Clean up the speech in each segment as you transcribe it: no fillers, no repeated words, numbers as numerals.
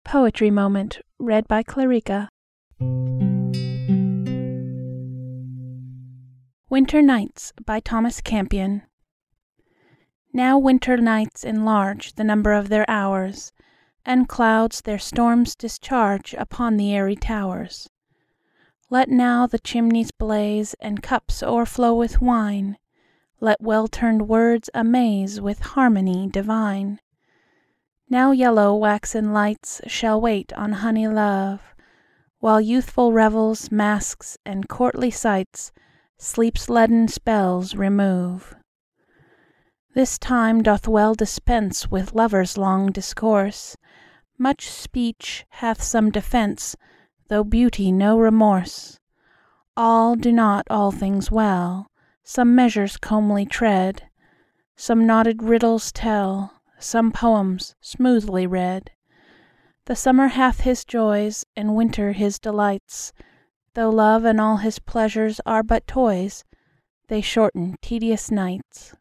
Poetry Moment, read by Clarica. Winter Nights by Thomas Campion. Now winter nights enlarge the number of their hours, and clouds their storms discharge upon the airy towers. Let now the chimneys blaze, and cups o'erflow with wine. Let well-turned words amaze with harmony divine. Now yellow waxen lights shall wait on honey love, while youthful revels, masks, and courtly sights sleep's leaden spells remove. This time doth well dispense with lovers' long discourse. Much speech hath some defence, though beauty no remorse. All do not all things well, some measures comely tread, some knotted riddles tell, some poems smoothly read. The summer hath his joys, and winter his delights. Though love and all his pleasures are but toys, they shorten tedious nights.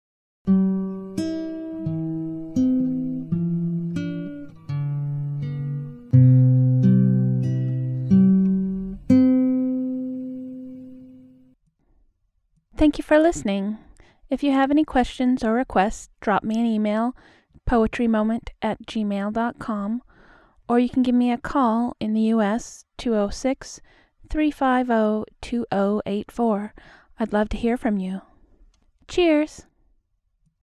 Thank you for listening. If you have any questions or requests, drop me an email, poetrymoment@gmail.com, or you can give me a call in the U.S. 206-350-2084. I'd love to hear from you. Cheers!